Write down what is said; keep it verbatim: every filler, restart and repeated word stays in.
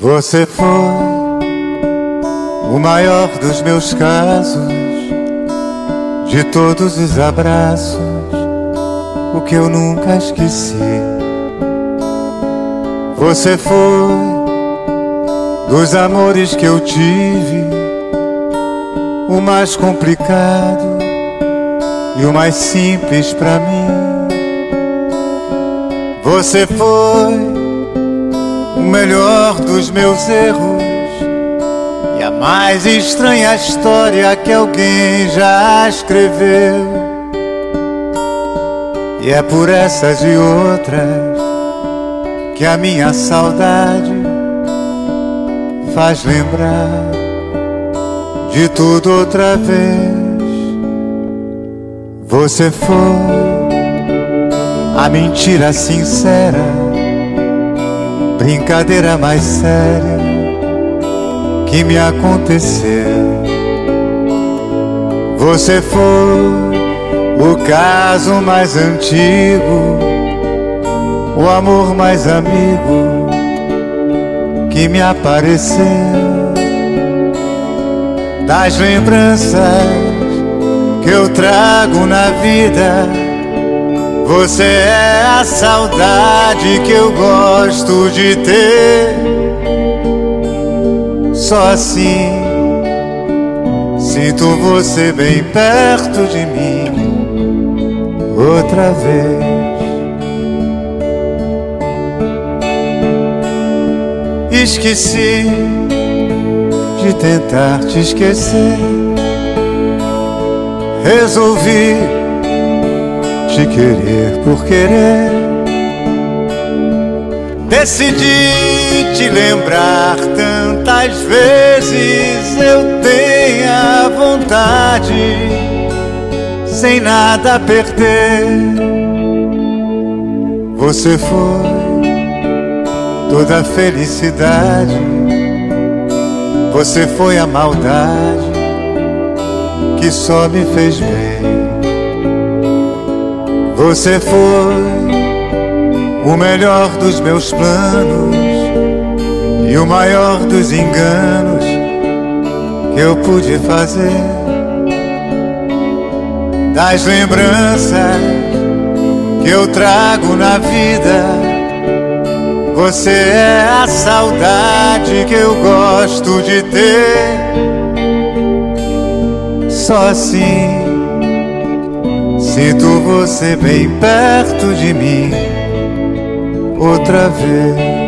Você foi o maior dos meus casos, de todos os abraços, o que eu nunca esqueci. Você foi dos amores que eu tive, o mais complicado e o mais simples pra mim. Você foi o melhor dos meus erros e a mais estranha história que alguém já escreveu. E é por essas e outras que a minha saudade faz lembrar de tudo outra vez. Você foi a mentira sincera, brincadeira mais séria que me aconteceu. Você foi o caso mais antigo, o amor mais amigo que me apareceu. Das lembranças que eu trago na vida, você é a saudade que eu gosto de ter. Só assim sinto você bem perto de mim outra vez. Esqueci de tentar te esquecer, resolvi te querer por querer. Decidi te lembrar tantas vezes eu tenha vontade, sem nada a perder. Você foi toda a felicidade, você foi a maldade que só me fez bem. Você foi o melhor dos meus planos e o maior dos enganos que eu pude fazer. Das lembranças que eu trago na vida, você é a saudade que eu gosto de ter. Só assim sinto você bem perto de mim outra vez.